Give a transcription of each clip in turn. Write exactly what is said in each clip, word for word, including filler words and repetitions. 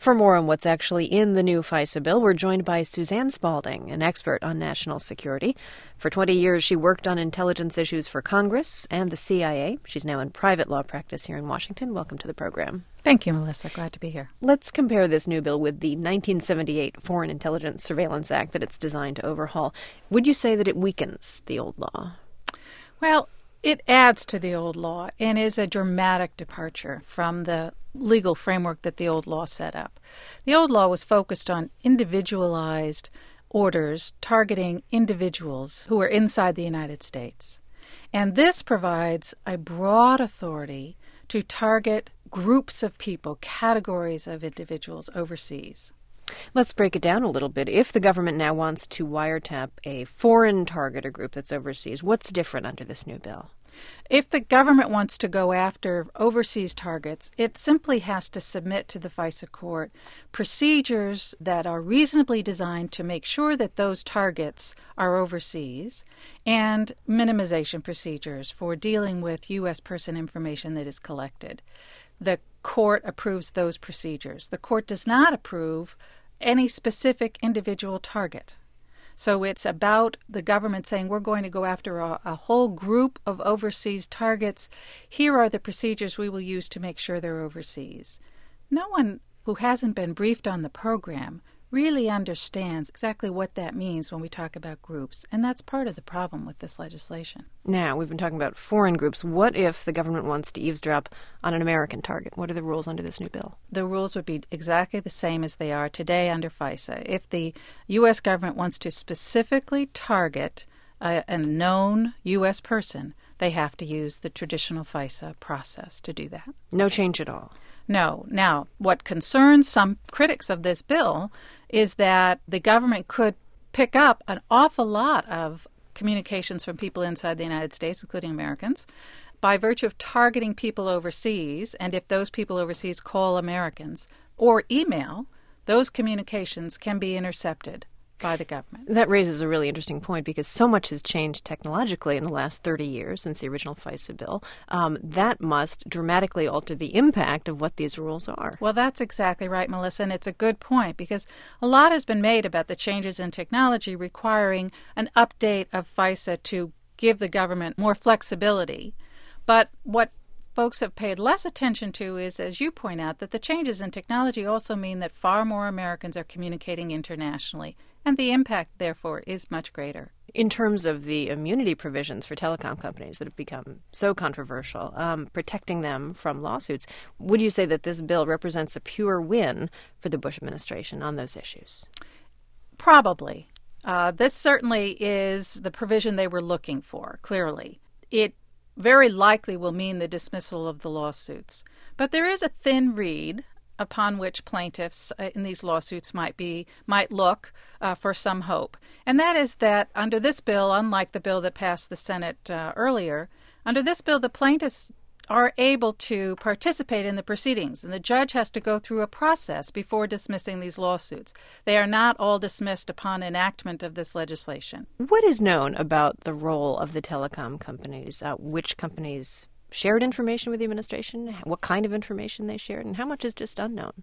For more on what's actually in the new FISA bill, we're joined by Suzanne Spalding, an expert on national security. For twenty years, she worked on intelligence issues for Congress and the C I A. She's now in private law practice here in Washington. Welcome to the program. Thank you, Melissa. Glad to be here. Let's compare this new bill with the nineteen seventy-eight Foreign Intelligence Surveillance Act that it's designed to overhaul. Would you say that it weakens the old law? Well, it adds to the old law and is a dramatic departure from the legal framework that the old law set up. The old law was focused on individualized orders targeting individuals who are inside the United States. And this provides a broad authority to target groups of people, categories of individuals overseas. Let's break it down a little bit. If the government now wants to wiretap a foreign target or group that's overseas, what's different under this new bill? If the government wants to go after overseas targets, it simply has to submit to the FISA court procedures that are reasonably designed to make sure that those targets are overseas and minimization procedures for dealing with U S person information that is collected. The court approves those procedures. The court does not approve any specific individual target. So it's about the government saying we're going to go after a, a whole group of overseas targets. Here are the procedures we will use to make sure they're overseas. No one who hasn't been briefed on the program really understands exactly what that means when we talk about groups, and that's part of the problem with this legislation. Now, we've been talking about foreign groups. What if the government wants to eavesdrop on an American target? What are the rules under this new bill? The rules would be exactly the same as they are today under FISA. If the U S government wants to specifically target a, a known U S person, they have to use the traditional FISA process to do that. No change at all? No. Now, what concerns some critics of this bill is that the government could pick up an awful lot of communications from people inside the United States, including Americans, by virtue of targeting people overseas. And if those people overseas call Americans or email, those communications can be intercepted by the government. That raises a really interesting point because so much has changed technologically in the last thirty years since the original FISA bill. Um, that must dramatically alter the impact of what these rules are. Well, that's exactly right, Melissa, and it's a good point because a lot has been made about the changes in technology requiring an update of FISA to give the government more flexibility. But what folks have paid less attention to is, as you point out, that the changes in technology also mean that far more Americans are communicating internationally, and the impact, therefore, is much greater. In terms of the immunity provisions for telecom companies that have become so controversial, um, protecting them from lawsuits, would you say that this bill represents a pure win for the Bush administration on those issues? Probably. Uh, this certainly is the provision they were looking for, clearly. It very likely will mean the dismissal of the lawsuits. But there is a thin reed upon which plaintiffs uh, in these lawsuits might be might look uh, for some hope. And that is that under this bill, unlike the bill that passed the Senate uh, earlier, under this bill the plaintiffs are able to participate in the proceedings, and the judge has to go through a process before dismissing these lawsuits. They are not all dismissed upon enactment of this legislation. What is known about the role of the telecom companies? Uh, which companies shared information with the administration, what kind of information they shared, and how much is just unknown?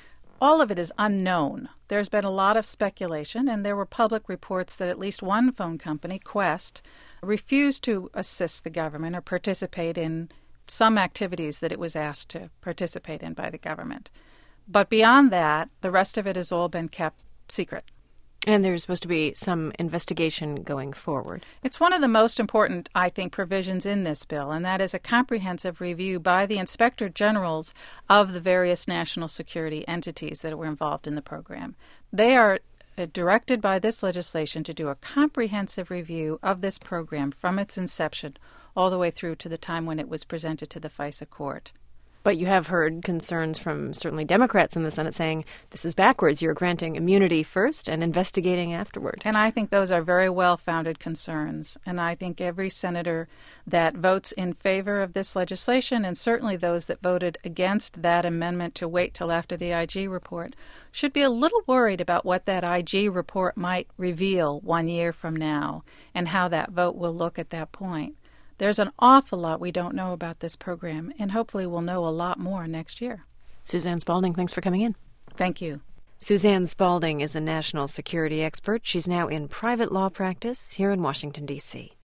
All of it is unknown. There's been a lot of speculation, and there were public reports that at least one phone company, Qwest, refused to assist the government or participate in some activities that it was asked to participate in by the government. But beyond that, the rest of it has all been kept secret. And there's supposed to be some investigation going forward. It's one of the most important, I think, provisions in this bill, and that is a comprehensive review by the Inspector Generals of the various national security entities that were involved in the program. They are uh, directed by this legislation to do a comprehensive review of this program from its inception all the way through to the time when it was presented to the FISA court. But you have heard concerns from certainly Democrats in the Senate saying this is backwards. You're granting immunity first and investigating afterward. And I think those are very well-founded concerns. And I think every senator that votes in favor of this legislation, and certainly those that voted against that amendment to wait till after the I G report, should be a little worried about what that I G report might reveal one year from now and how that vote will look at that point. There's an awful lot we don't know about this program, and hopefully we'll know a lot more next year. Suzanne Spalding, thanks for coming in. Thank you. Suzanne Spalding is a national security expert. She's now in private law practice here in Washington, D C